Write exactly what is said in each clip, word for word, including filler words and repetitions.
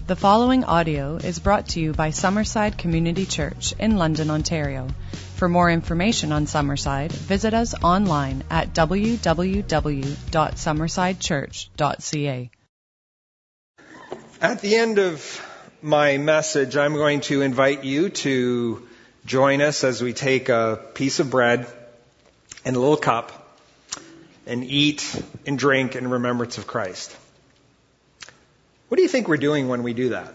The following audio is brought to you by Summerside Community Church in London, Ontario. For more information on Summerside, visit us online at w w w dot summerside church dot c a. At the end of my message, I'm going to invite you to join us as we take a piece of bread and a little cup and eat and drink in remembrance of Christ. What do you think we're doing when we do that?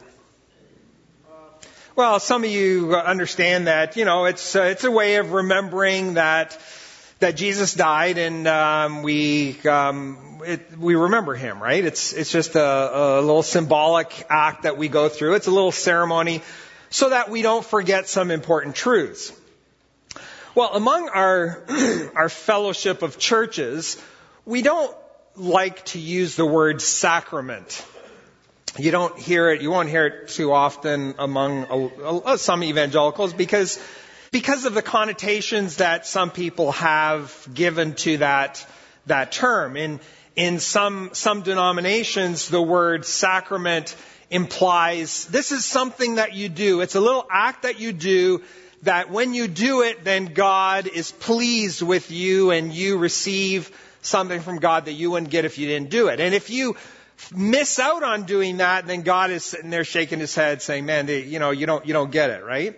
Well, some of you understand that, you know, it's uh, it's a way of remembering that that Jesus died, and um, we um, it, we remember him, right? It's it's just a, a little symbolic act that we go through. It's a little ceremony so that we don't forget some important truths. Well, among our our fellowship of churches, we don't like to use the word sacrament. You don't hear it, you won't hear it too often among uh, some evangelicals because, because of the connotations that some people have given to that, that term. In, in some, some denominations, the word sacrament implies this is something that you do. It's a little act that you do that when you do it, then God is pleased with you and you receive something from God that you wouldn't get if you didn't do it. And if you miss out on doing that, then God is sitting there shaking his head saying, man, they, you know, you don't, you don't get it, right?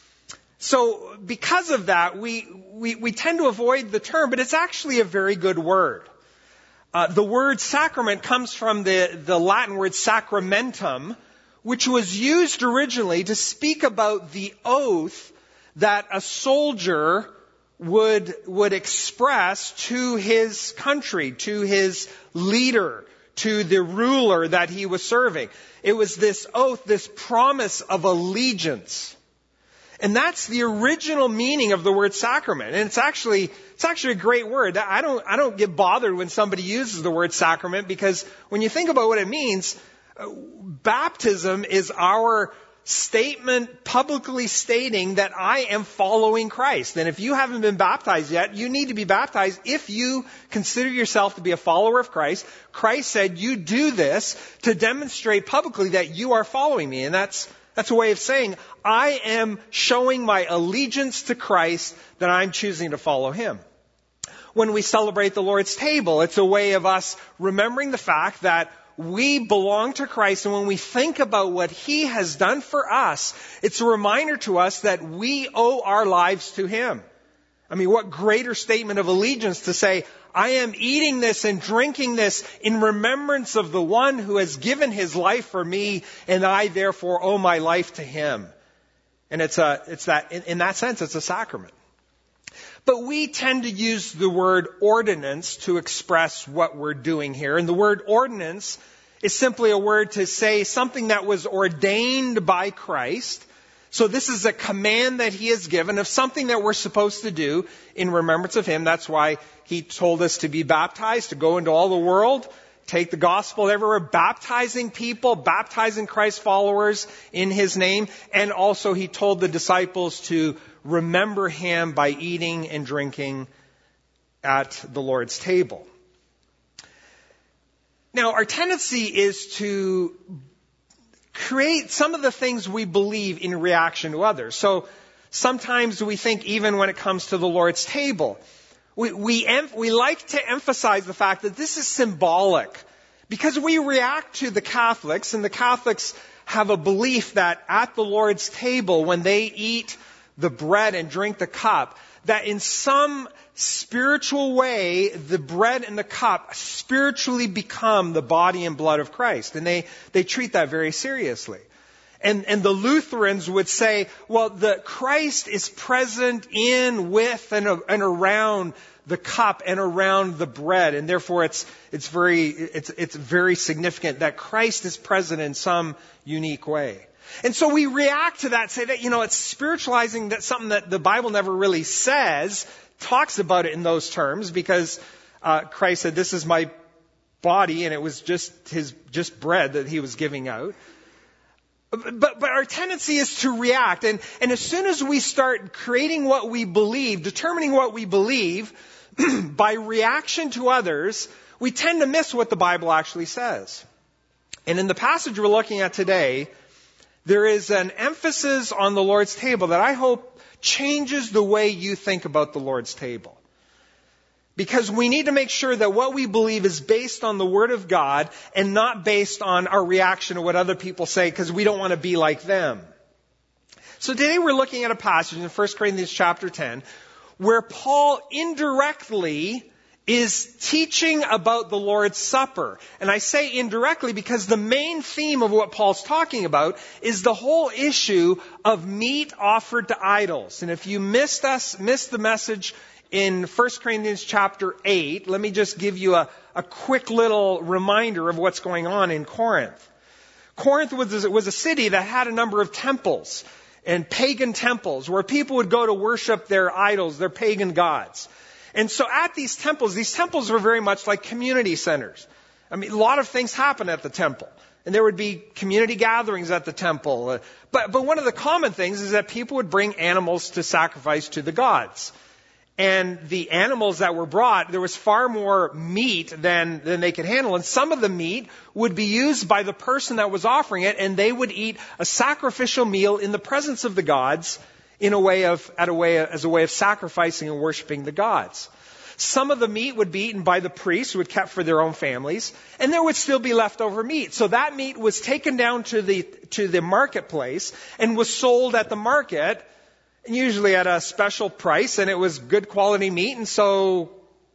So because of that, we, we, we tend to avoid the term, but it's actually a very good word. Uh, the word sacrament comes from the, the Latin word sacramentum, which was used originally to speak about the oath that a soldier would, would express to his country, to his leader, to the ruler that he was serving. It was this oath, this promise of allegiance. And that's the original meaning of the word sacrament. And it's actually, it's actually a great word. I don't, I don't get bothered when somebody uses the word sacrament because when you think about what it means, baptism is our statement publicly stating that I am following Christ. And if you haven't been baptized yet, you need to be baptized if you consider yourself to be a follower of Christ. Christ said you do this to demonstrate publicly that you are following me. And that's that's a way of saying I am showing my allegiance to Christ, that I'm choosing to follow him. When we celebrate the Lord's table, it's a way of us remembering the fact that we belong to Christ, and when we think about what he has done for us, it's a reminder to us that we owe our lives to him. I mean, what greater statement of allegiance to say, I am eating this and drinking this in remembrance of the one who has given his life for me, and I therefore owe my life to him. And it's a, it's that, in, in that sense, it's a sacrament. But we tend to use the word ordinance to express what we're doing here. And the word ordinance is simply a word to say something that was ordained by Christ. So this is a command that he has given of something that we're supposed to do in remembrance of him. That's why he told us to be baptized, to go into all the world, take the gospel everywhere, baptizing people, baptizing Christ followers in his name. And also he told the disciples to remember him by eating and drinking at the Lord's table. Now, our tendency is to create some of the things we believe in reaction to others. So sometimes we think even when it comes to the Lord's table, we, we, em- we like to emphasize the fact that this is symbolic because we react to the Catholics, and the Catholics have a belief that at the Lord's table, when they eat the bread and drink the cup, that in some spiritual way, the bread and the cup spiritually become the body and blood of Christ. And they, they treat that very seriously. And, and the Lutherans would say, well, the Christ is present in, with, and, and around the cup and around the bread. And therefore it's, it's very, it's, it's very significant that Christ is present in some unique way. And so we react to that, say that, you know, it's spiritualizing that something that the Bible never really says, talks about it in those terms, because uh, Christ said, this is my body, and it was just his, just bread that he was giving out. But, but our tendency is to react. And, and as soon as we start creating what we believe, determining what we believe by reaction to others, we tend to miss what the Bible actually says. And in the passage we're looking at today, there is an emphasis on the Lord's table that I hope changes the way you think about the Lord's table. Because we need to make sure that what we believe is based on the Word of God and not based on our reaction to what other people say, because we don't want to be like them. So today we're looking at a passage in First Corinthians chapter ten where Paul indirectly is teaching about the Lord's Supper. And I say indirectly because the main theme of what Paul's talking about is the whole issue of meat offered to idols. And if you missed us, missed the message in First Corinthians chapter eight, let me just give you a, a quick little reminder of what's going on in Corinth. Corinth was, was a city that had a number of temples and pagan temples where people would go to worship their idols, their pagan gods. And so at these temples, these temples were very much like community centers. I mean, a lot of things happen at the temple. And there would be community gatherings at the temple. Uh, but, but one of the common things is that people would bring animals to sacrifice to the gods. And the animals that were brought, there was far more meat than, than they could handle. And some of the meat would be used by the person that was offering it, and they would eat a sacrificial meal in the presence of the gods in a way of, at a way, as a way of sacrificing and worshiping the gods. Some of the meat would be eaten by the priests who had kept for their own families, and there would still be leftover meat. So that meat was taken down to the, to the marketplace and was sold at the market, usually at a special price, and it was good quality meat, and so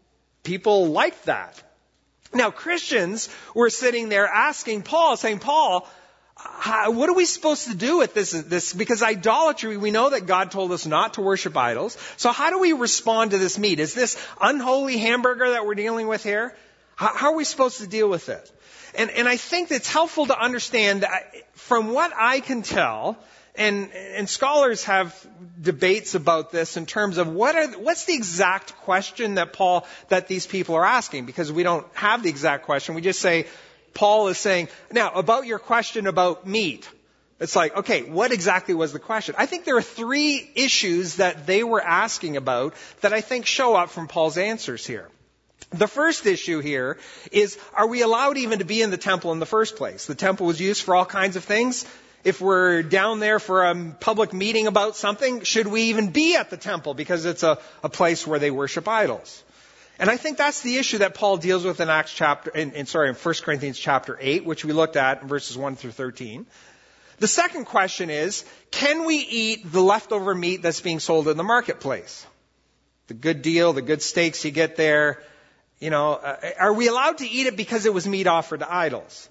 people liked that. Now, Christians were sitting there asking Paul, saying, Paul, how, what are we supposed to do with this, this? Because idolatry, we know that God told us not to worship idols. So how do we respond to this meat? Is this unholy hamburger that we're dealing with here? How, how are we supposed to deal with it? And, and I think it's helpful to understand that from what I can tell, And, and scholars have debates about this in terms of what are, what's the exact question that Paul, that these people are asking, because we don't have the exact question. We just say, Paul is saying, now, about your question about meat. It's like, okay, what exactly was the question? I think there are three issues that they were asking about that I think show up from Paul's answers here. The first issue here is, are we allowed even to be in the temple in the first place? The temple was used for all kinds of things. If we're down there for a public meeting about something, should we even be at the temple because it's a, a place where they worship idols? And I think that's the issue that Paul deals with in Acts chapter, in, in sorry, in First Corinthians chapter eight, which we looked at in verses one through thirteen. The second question is, can we eat the leftover meat that's being sold in the marketplace? The good deal, the good steaks you get there, you know, uh, are we allowed to eat it because it was meat offered to idols?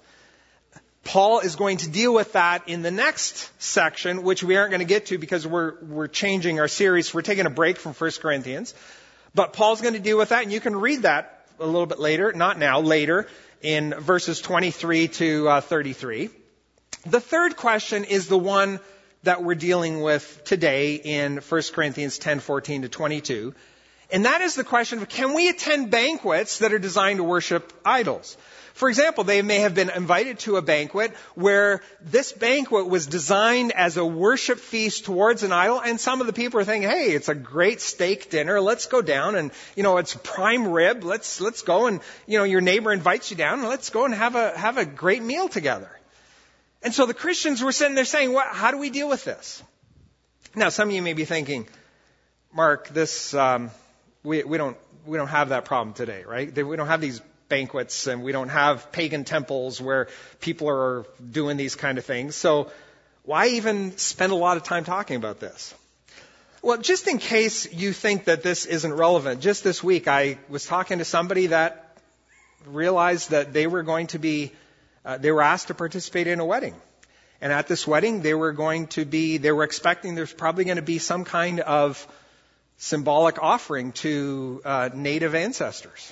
Paul is going to deal with that in the next section, which we aren't going to get to because we're we're changing our series. We're taking a break from First Corinthians. But Paul's going to deal with that, and you can read that a little bit later, not now, later, in verses twenty-three to uh, thirty-three. The third question is the one that we're dealing with today in First Corinthians ten fourteen to twenty-two. And that is the question of, can we attend banquets that are designed to worship idols? For example, they may have been invited to a banquet where this banquet was designed as a worship feast towards an idol, and some of the people are thinking, hey, it's a great steak dinner, let's go down, and, you know, it's prime rib, let's let's go, and, you know, your neighbor invites you down, and let's go and have a have a great meal together. And so the Christians were sitting there saying, what, how do we deal with this? Now, some of you may be thinking, Mark, this um, we we don't we don't have that problem today, right? We don't have these banquets, and we don't have pagan temples where people are doing these kind of things. So why even spend a lot of time talking about this? Well, just in case you think that this isn't relevant, just this week I was talking to somebody that realized that they were going to be, uh, they were asked to participate in a wedding. And at this wedding, they were going to be, they were expecting there's probably going to be some kind of symbolic offering to uh, native ancestors.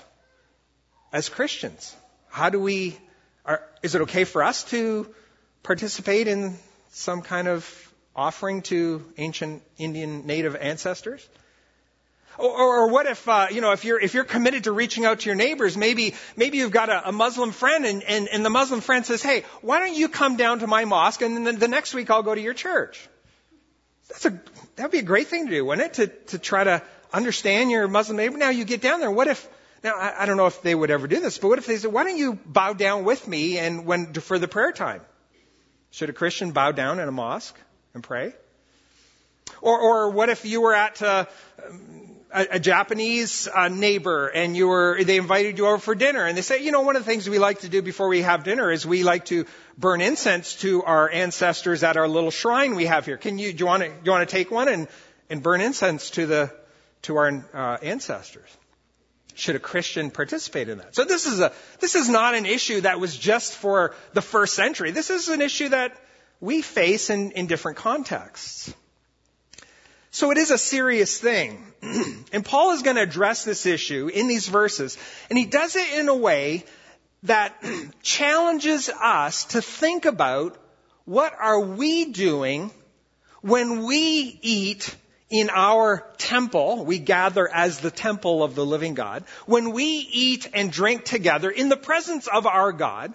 As Christians, how do we, are, is it okay for us to participate in some kind of offering to ancient Indian native ancestors? Or, or, or what if, uh, you know, if you're, if you're committed to reaching out to your neighbors, maybe, maybe you've got a, a Muslim friend and, and, and the Muslim friend says, hey, why don't you come down to my mosque and then the next week I'll go to your church? That's a, that'd be a great thing to do, wouldn't it? To, to try to understand your Muslim neighbor. Now you get down there, what if, Now, I, I don't know if they would ever do this, but what if they said, why don't you bow down with me and when for the prayer time? Should a Christian bow down in a mosque and pray? Or, or what if you were at uh, a, a Japanese uh, neighbor and you were, they invited you over for dinner and they say, you know, one of the things we like to do before we have dinner is we like to burn incense to our ancestors at our little shrine we have here. Can you, do you want to, do you want to take one and, and burn incense to the, to our uh, ancestors? Should a Christian participate in that? So this is a, this is not an issue that was just for the first century. This is an issue that we face in, in different contexts. So it is a serious thing. And Paul is going to address this issue in these verses. And he does it in a way that challenges us to think about what are we doing when we eat in our temple. We gather as the temple of the living God. When we eat and drink together in the presence of our God,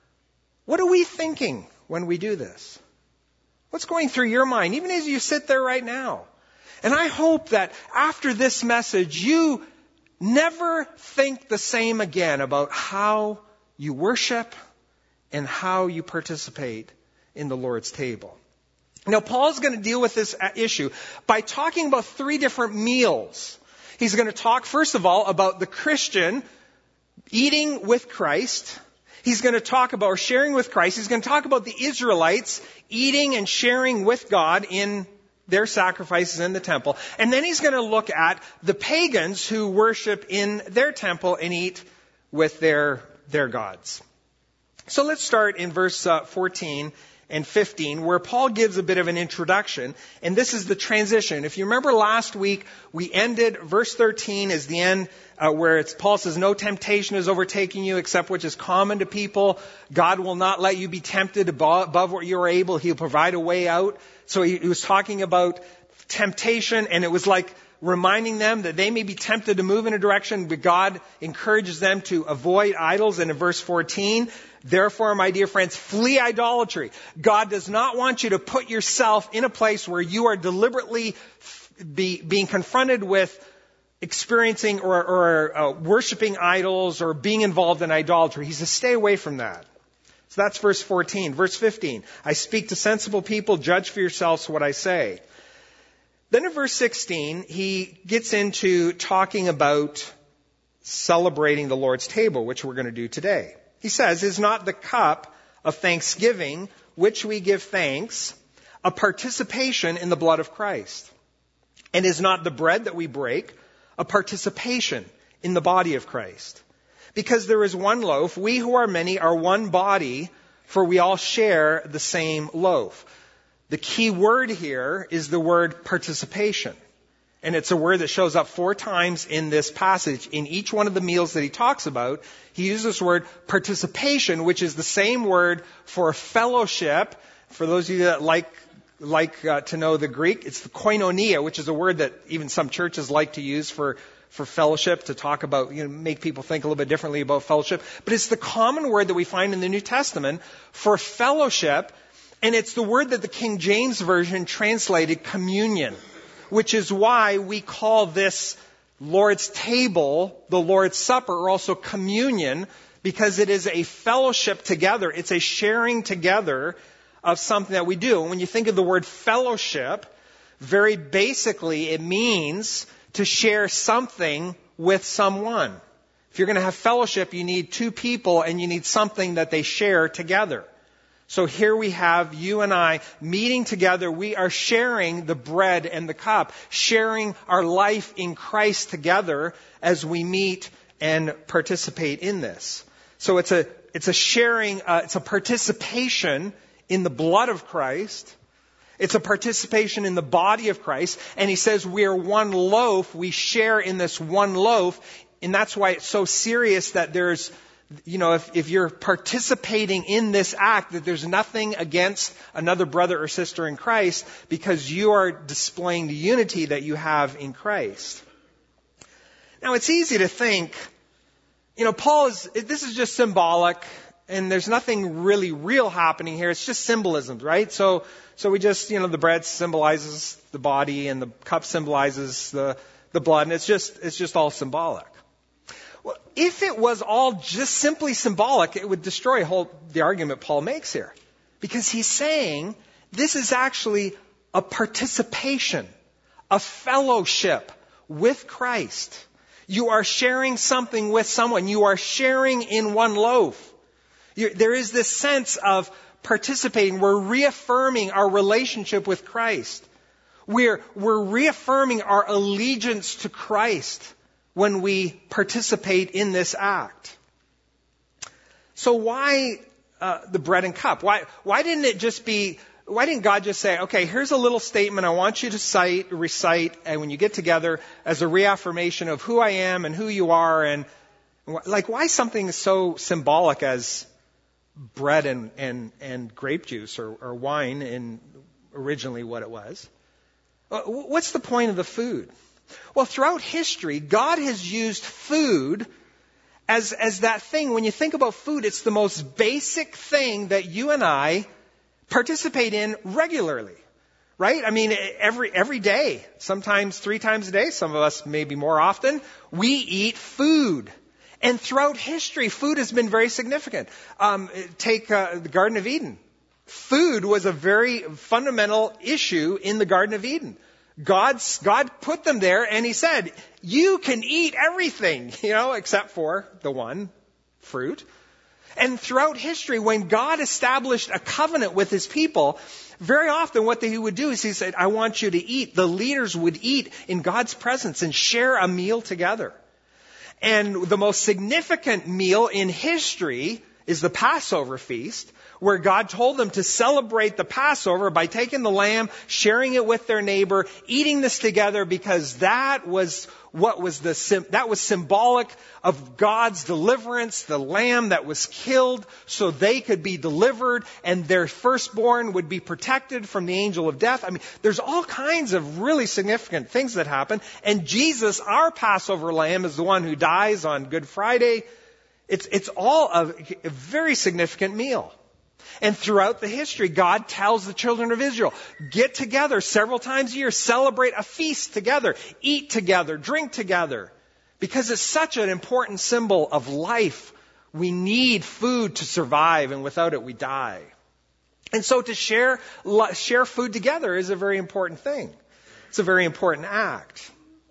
what are we thinking when we do this? What's going through your mind, even as you sit there right now? And I hope that after this message, you never think the same again about how you worship and how you participate in the Lord's table. Now, Paul's going to deal with this issue by talking about three different meals. He's going to talk, first of all, about the Christian eating with Christ. He's going to talk about sharing with Christ. He's going to talk about the Israelites eating and sharing with God in their sacrifices in the temple. And then he's going to look at the pagans who worship in their temple and eat with their, their gods. So let's start in verse uh, fourteen and fifteen, where Paul gives a bit of an introduction. And this is the transition. If you remember last week, we ended, verse thirteen is the end, uh, where it's, Paul says, no temptation is overtaking you except which is common to people. God will not let you be tempted above, above what you are able. He'll provide a way out. So he, he was talking about temptation, and it was like reminding them that they may be tempted to move in a direction, but God encourages them to avoid idols. And in verse fourteen, therefore, my dear friends, flee idolatry. God does not want you to put yourself in a place where you are deliberately be, being confronted with experiencing or, or uh, worshiping idols or being involved in idolatry. He says, stay away from that. So that's verse fourteen. Verse fifteen, I speak to sensible people, judge for yourselves what I say. Then in verse sixteen, he gets into talking about celebrating the Lord's table, which we're going to do today. He says, is not the cup of thanksgiving, which we give thanks, a participation in the blood of Christ? And is not the bread that we break a participation in the body of Christ? Because there is one loaf, we who are many are one body, for we all share the same loaf. The key word here is the word participation. And it's a word that shows up four times in this passage. In each one of the meals that he talks about, he uses this word participation, which is the same word for fellowship. For those of you that like like uh, to know the Greek, it's the koinonia, which is a word that even some churches like to use for, for fellowship, to talk about, you know, make people think a little bit differently about fellowship. But it's the common word that we find in the New Testament for fellowship, and it's the word that the King James Version translated communion, which is why we call this Lord's table the Lord's Supper, or also communion, because it is a fellowship together. It's a sharing together of something that we do. And when you think of the word fellowship, very basically it means to share something with someone. If you're going to have fellowship, you need two people and you need something that they share together. So here we have you and I meeting together. We are sharing the bread and the cup, sharing our life in Christ together as we meet and participate in this. So it's a it's a sharing, uh, it's a participation in the blood of Christ. It's a participation in the body of Christ. And he says we are one loaf. We share in this one loaf. And that's why it's so serious that there's, you know, if, if you're participating in this act, that there's nothing against another brother or sister in Christ, because you are displaying the unity that you have in Christ. Now, it's easy to think, you know, Paul is, this is just symbolic, and there's nothing really real happening here. It's just symbolism, right? So, so we just, you know, the bread symbolizes the body and the cup symbolizes the, the blood, and it's just, it's just all symbolic. Well, if it was all just simply symbolic, it would destroy whole, the argument Paul makes here. Because he's saying this is actually a participation, a fellowship with Christ. You are sharing something with someone. You are sharing in one loaf. You're, there is this sense of participating. We're reaffirming our relationship with Christ. We're, we're reaffirming our allegiance to Christ when we participate in this act. So why uh, the bread and cup? Why, why didn't it just be, why didn't God just say, okay, here's a little statement I want you to cite, recite, and when you get together as a reaffirmation of who I am and who you are, and like why something so symbolic as bread and, and, and grape juice or, or wine in originally what it was? What's the point of the food? Well, throughout history, God has used food as, as that thing. When you think about food, it's the most basic thing that you and I participate in regularly, right? I mean, every, every day, sometimes three times a day, some of us maybe more often, we eat food. And throughout history, food has been very significant. Um, take uh, the Garden of Eden. Food was a very fundamental issue in the Garden of Eden. God's, God put them there and he said, you can eat everything, you know, except for the one fruit. And throughout history, when God established a covenant with his people, very often what he would do is he said, I want you to eat. The leaders would eat in God's presence and share a meal together. And the most significant meal in history is the Passover feast, where God told them to celebrate the Passover by taking the lamb, sharing it with their neighbor, eating this together, because that was what was the, that was symbolic of God's deliverance, the lamb that was killed so they could be delivered and their firstborn would be protected from the angel of death. I mean, there's all kinds of really significant things that happen. And Jesus, our Passover lamb, is the one who dies on Good Friday. It's, it's all a, a very significant meal. And throughout the history, God tells the children of Israel, get together several times a year, celebrate a feast together, eat together, drink together. Because it's such an important symbol of life. We need food to survive, and without it, we die. And so to share, share food together is a very important thing. It's a very important act.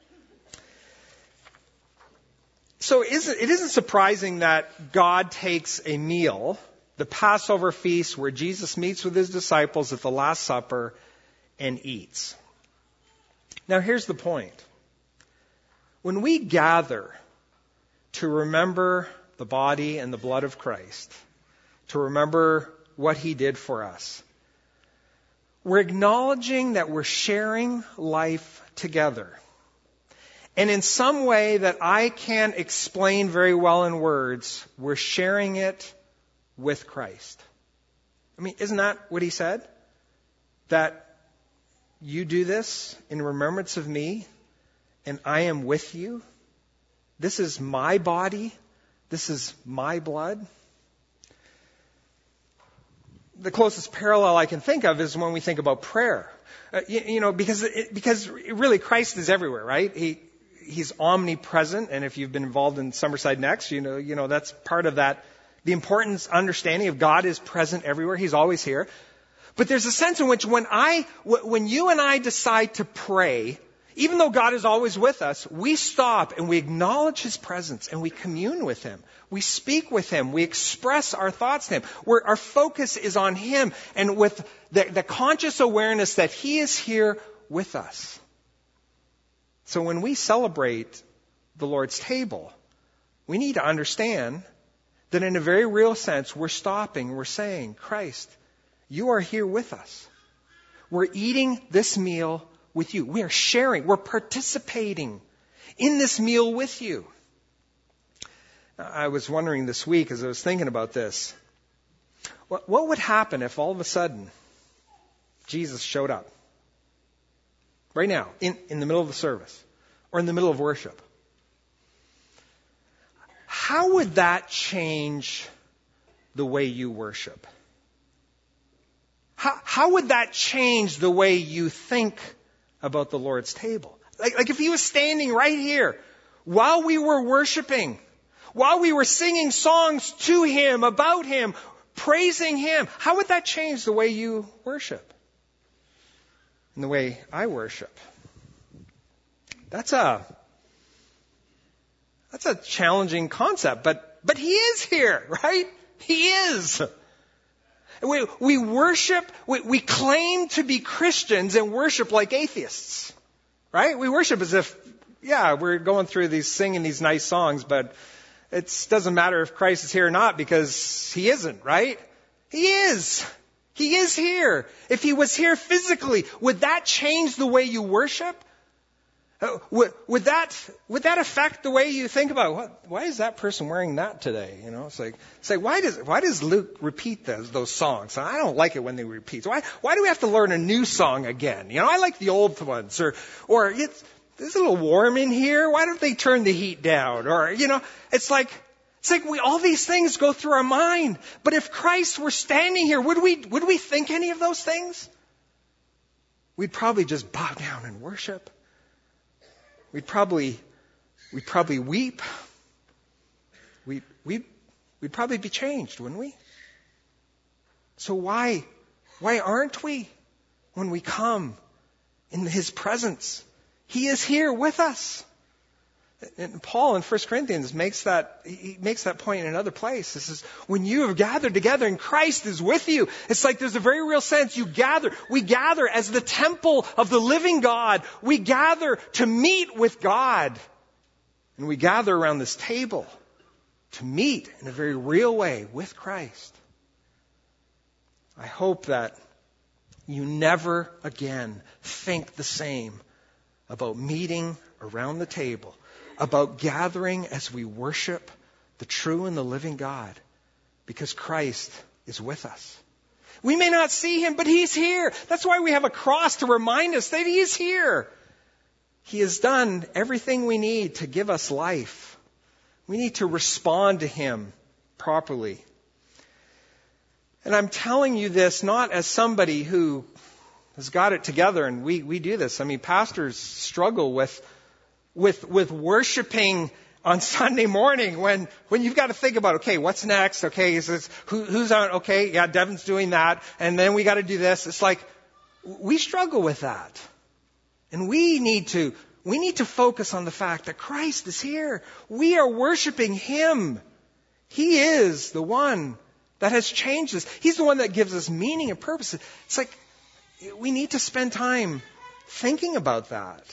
So it isn't surprising that God takes a meal, the Passover feast where Jesus meets with his disciples at the Last Supper, and eats. Now here's the point. When we gather to remember the body and the blood of Christ, to remember what he did for us, we're acknowledging that we're sharing life together. And in some way that I can't explain very well in words, we're sharing it with Christ. I mean, isn't that what he said? That you do this in remembrance of me, and I am with you. This is my body. This is my blood. The closest parallel I can think of is when we think about prayer. Uh, you, you know, because it, because really Christ is everywhere, right? He he's omnipresent, and if you've been involved in Summerside Next, you know, you know that's part of that. The importance, understanding of God is present everywhere. He's always here. But there's a sense in which when I, when you and I decide to pray, even though God is always with us, we stop and we acknowledge his presence and we commune with him. We speak with him. We express our thoughts to him. Where our focus is on him and with the, the conscious awareness that he is here with us. So when we celebrate the Lord's table, we need to understand that in a very real sense, we're stopping, we're saying, Christ, you are here with us. We're eating this meal with you. We are sharing, we're participating in this meal with you. I was wondering this week as I was thinking about this, what, what would happen if all of a sudden Jesus showed up? Right now, in, in the middle of the service, or in the middle of worship. How would that change the way you worship? How, how would that change the way you think about the Lord's table? Like, like if he was standing right here while we were worshiping, while we were singing songs to Him, about Him, praising Him, how would that change the way you worship? And the way I worship? That's a, that's a challenging concept, but, but He is here, right? He is. We, we worship, we, we claim to be Christians and worship like atheists, right? We worship as if, yeah, we're going through these, singing these nice songs, but it doesn't matter if Christ is here or not because He isn't, right? He is. He is here. If He was here physically, would that change the way you worship? Uh, would, would that would that affect the way you think about what? Why is that person wearing that today? You know, it's like it's like why does why does Luke repeat those those songs? I don't like it when they repeat. Why why do we have to learn a new song again? You know, I like the old ones. Or or it's it's a little warm in here. Why don't they turn the heat down? Or you know, it's like it's like we all these things go through our mind. But if Christ were standing here, would we would we think any of those things? We'd probably just bow down and worship. We'd probably, we'd probably weep. We, we, we'd probably be changed, wouldn't we? So why, why aren't we when we come in His presence? He is here with us. And Paul in First Corinthians makes that, he makes that point in another place. This is when you have gathered together and Christ is with you. It's like there's a very real sense you gather. We gather as the temple of the living God. We gather to meet with God. And we gather around this table to meet in a very real way with Christ. I hope that you never again think the same about meeting around the table, about gathering as we worship the true and the living God, because Christ is with us. We may not see Him, but He's here. That's why we have a cross to remind us that He is here. He has done everything we need to give us life. We need to respond to Him properly. And I'm telling you this not as somebody who has got it together, and we, we do this. I mean, pastors struggle with with with worshiping on Sunday morning when, when you've got to think about, okay, what's next? Okay, is this, who, who's on? Okay, yeah, Devin's doing that. And then we got to do this. It's like, we struggle with that. And we need to, we need to focus on the fact that Christ is here. We are worshiping Him. He is the one that has changed us. He's the one that gives us meaning and purpose. It's like, we need to spend time thinking about that.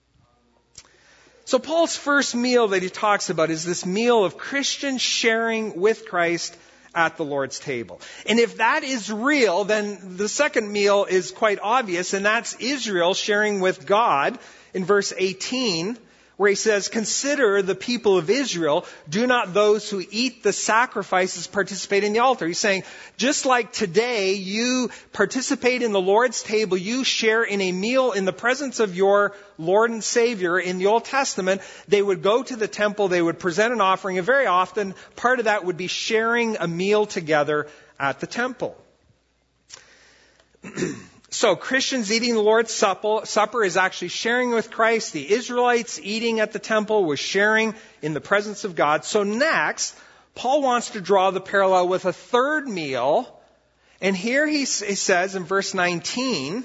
So Paul's first meal that he talks about is this meal of Christians sharing with Christ at the Lord's table. And if that is real, then the second meal is quite obvious, and that's Israel sharing with God in verse eighteen, where he says, "Consider the people of Israel, do not those who eat the sacrifices participate in the altar." He's saying, just like today you participate in the Lord's table, you share in a meal in the presence of your Lord and Savior. In the Old Testament, they would go to the temple, they would present an offering, and very often part of that would be sharing a meal together at the temple. So Christians eating the Lord's Supper is actually sharing with Christ. The Israelites eating at the temple was sharing in the presence of God. So next, Paul wants to draw the parallel with a third meal. And here he, he says in verse nineteen,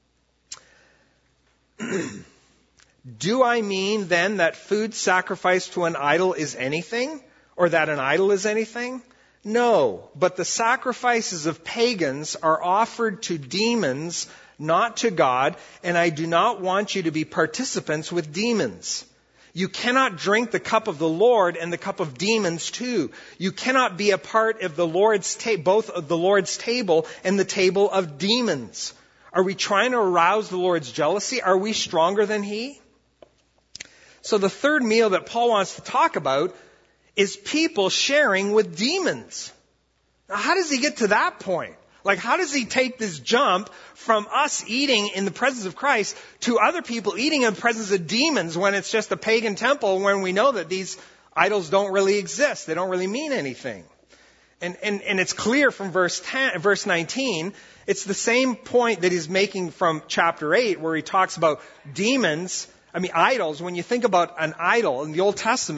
"Do I mean then that food sacrificed to an idol is anything? Or that an idol is anything? No, but the sacrifices of pagans are offered to demons, not to God, and I do not want you to be participants with demons. You cannot drink the cup of the Lord and the cup of demons too. You cannot be a part of the Lord's ta- both of the Lord's table and the table of demons. Are we trying to arouse the Lord's jealousy? Are we stronger than He?" So the third meal that Paul wants to talk about is people sharing with demons. Now, how does he get to that point? Like, how does he take this jump from us eating in the presence of Christ to other people eating in the presence of demons when it's just a pagan temple, when we know that these idols don't really exist? They don't really mean anything. And, and, and it's clear from verse ten, verse nineteen, it's the same point that he's making from chapter eight, where he talks about demons. I mean, idols. When you think about an idol in the Old Testament,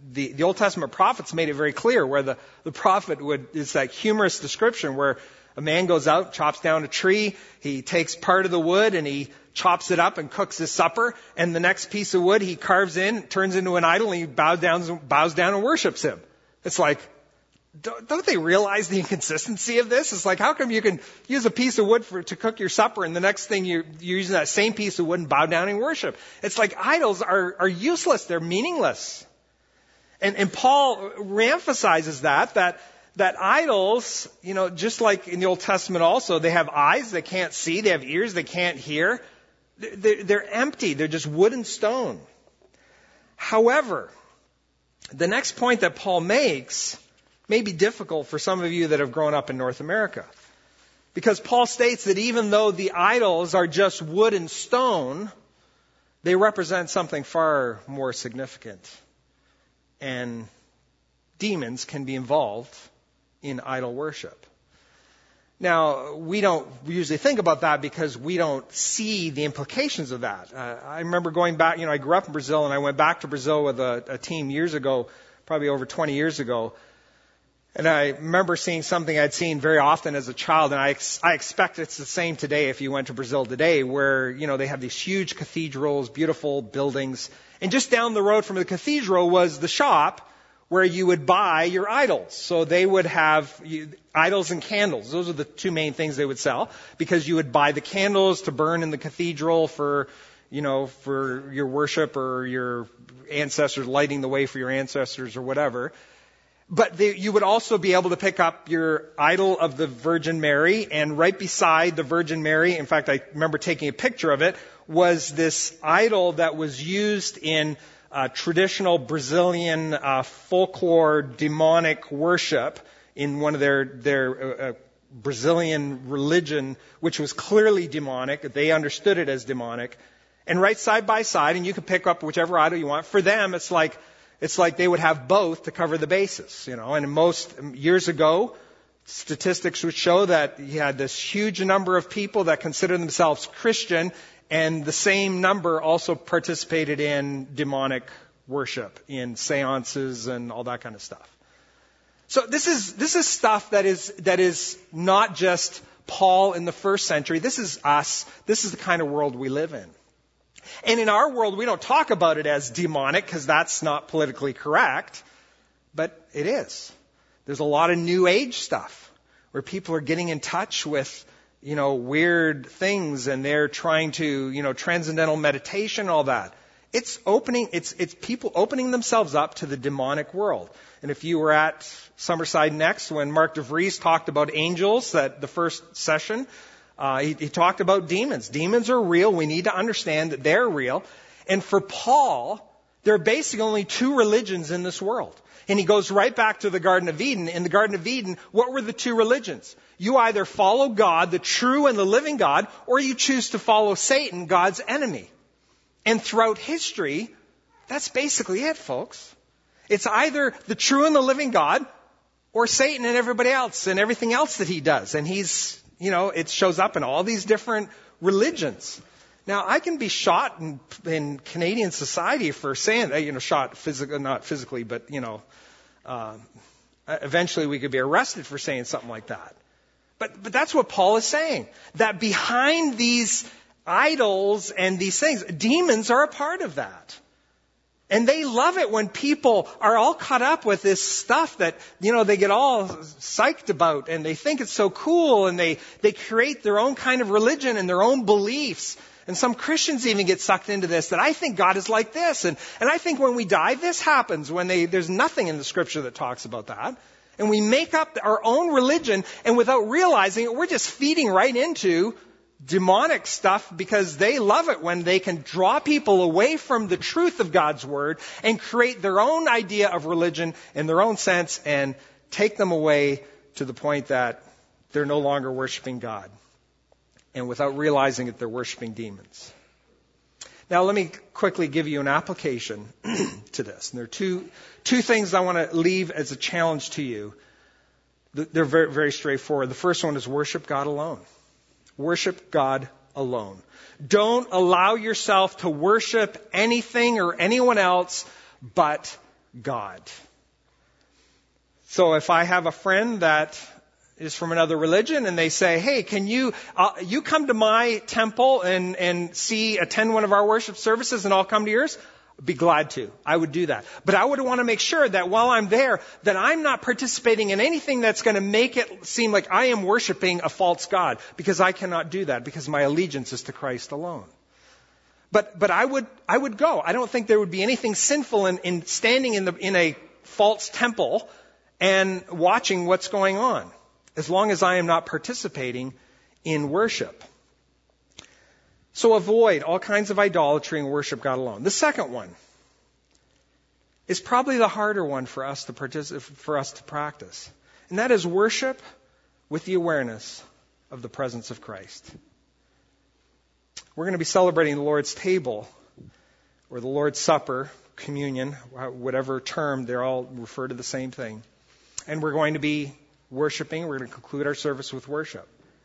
the, the Old Testament prophets made it very clear where the, the prophet would, it's that humorous description where a man goes out, chops down a tree, he takes part of the wood and he chops it up and cooks his supper, and the next piece of wood he carves in, turns into an idol, and he bows down, bows down and worships him. It's like, don't, don't they realize the inconsistency of this? It's like, how come you can use a piece of wood for, to cook your supper, and the next thing you're, you're using that same piece of wood and bow down and worship? It's like idols are, are useless. They're meaningless. And, and Paul reemphasizes that, that that idols, you know, just like in the Old Testament also, they have eyes they can't see, they have ears they can't hear. They're, they're empty. They're just wood and stone. However, the next point that Paul makes may be difficult for some of you that have grown up in North America. Because Paul states that even though the idols are just wood and stone, they represent something far more significant. And demons can be involved in idol worship. Now, we don't usually think about that because we don't see the implications of that. Uh, I remember going back, you know, I grew up in Brazil and I went back to Brazil with a, a team years ago, probably over twenty years ago. And I remember seeing something I'd seen very often as a child, and I, ex- I expect it's the same today if you went to Brazil today, where, you know, they have these huge cathedrals, beautiful buildings. And just down the road from the cathedral was the shop where you would buy your idols. So they would have you, idols and candles. Those are the two main things they would sell, because you would buy the candles to burn in the cathedral for, you know, for your worship or your ancestors, lighting the way for your ancestors or whatever. But they, you would also be able to pick up your idol of the Virgin Mary, and right beside the Virgin Mary, in fact, I remember taking a picture of it, was this idol that was used in Uh, traditional Brazilian uh, folklore demonic worship in one of their their uh, uh, Brazilian religion, which was clearly demonic. They understood it as demonic. And right side by side, and you can pick up whichever idol you want. For them, it's like it's like they would have both to cover the bases, you know. And most years ago, statistics would show that you had this huge number of people that considered themselves Christian, and the same number also participated in demonic worship, in seances and all that kind of stuff. So this is this is stuff that is that is not just Paul in the first century. This is us. This is the kind of world we live in. And in our world, we don't talk about it as demonic because that's not politically correct, but it is. There's a lot of New Age stuff where people are getting in touch with, you know, weird things, and they're trying to, you know, transcendental meditation, all that. It's opening, it's, it's people opening themselves up to the demonic world. And if you were at Summerside Next when Mark DeVries talked about angels, that the first session, uh, he, he talked about demons. Demons are real. We need to understand that they're real. And for Paul, there are basically only two religions in this world. And he goes right back to the Garden of Eden. In the Garden of Eden, what were the two religions? You either follow God, the true and the living God, or you choose to follow Satan, God's enemy. And throughout history, that's basically it, folks. It's either the true and the living God, or Satan and everybody else and everything else that he does. And he's, you know, it shows up in all these different religions. Now, I can be shot in, in Canadian society for saying that, you know, shot physically, not physically, but, you know, uh, eventually we could be arrested for saying something like that. But, but that's what Paul is saying, that behind these idols and these things, demons are a part of that. And they love it when people are all caught up with this stuff that, you know, they get all psyched about, and they think it's so cool, and they, they create their own kind of religion and their own beliefs. And some Christians even get sucked into this, that I think God is like this. And, and I think when we die, this happens. When they, there's nothing in the scripture that talks about that. And we make up our own religion, and without realizing it, we're just feeding right into demonic stuff, because they love it when they can draw people away from the truth of God's word and create their own idea of religion in their own sense and take them away to the point that they're no longer worshiping God. And without realizing it, they're worshiping demons. Now, let me quickly give you an application to this. And there are two, two things I want to leave as a challenge to you. They're very, very straightforward. The first one is worship God alone. Worship God alone. Don't allow yourself to worship anything or anyone else but God. So if I have a friend that is from another religion and they say, hey, can you, uh, you come to my temple and, and see, attend one of our worship services and I'll come to yours? I'd be glad to. I would do that. But I would want to make sure that while I'm there, that I'm not participating in anything that's going to make it seem like I am worshiping a false God, because I cannot do that, because my allegiance is to Christ alone. But, but I would, I would go. I don't think there would be anything sinful in, in standing in the, in a false temple and watching what's going on, as long as I am not participating in worship. So avoid all kinds of idolatry and worship God alone. The second one is probably the harder one for us to participate, for us to practice, and that is worship with the awareness of the presence of Christ. We're going to be celebrating the Lord's table, or the Lord's Supper, communion, whatever term, they're all refer to the same thing. And we're going to be worshiping. We're going to conclude our service with worship.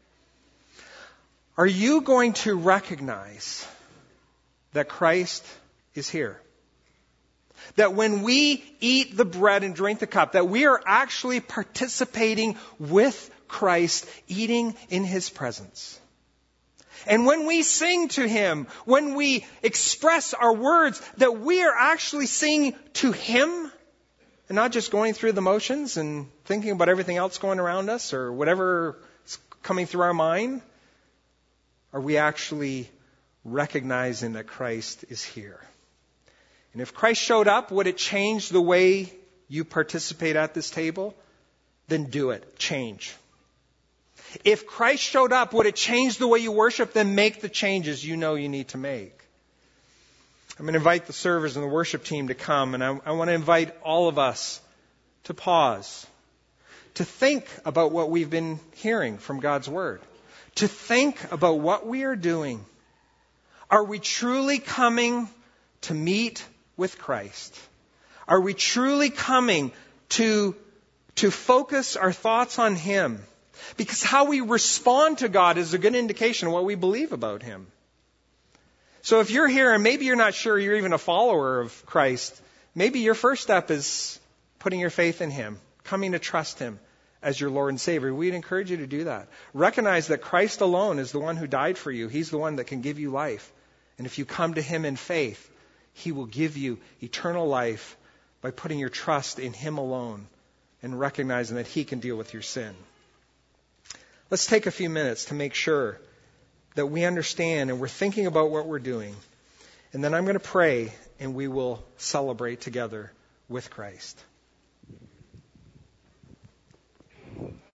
Are you going to recognize that Christ is here? That when we eat the bread and drink the cup, that we are actually participating with Christ, eating in His presence. And when we sing to Him, when we express our words, that we are actually singing to Him, and not just going through the motions and thinking about everything else going around us or whatever is coming through our mind. Are we actually recognizing that Christ is here? And if Christ showed up, would it change the way you participate at this table? Then do it. Change. If Christ showed up, would it change the way you worship? Then make the changes you know you need to make. I'm going to invite the servers and the worship team to come, and I, I want to invite all of us to pause, to think about what we've been hearing from God's Word, to think about what we are doing. Are we truly coming to meet with Christ? Are we truly coming to, to focus our thoughts on Him? Because how we respond to God is a good indication of what we believe about Him. So if you're here and maybe you're not sure you're even a follower of Christ, maybe your first step is putting your faith in Him, coming to trust Him as your Lord and Savior. We'd encourage you to do that. Recognize that Christ alone is the one who died for you. He's the one that can give you life. And if you come to Him in faith, He will give you eternal life by putting your trust in Him alone and recognizing that He can deal with your sin. Let's take a few minutes to make sure that we understand and we're thinking about what we're doing. And then I'm going to pray and we will celebrate together with Christ.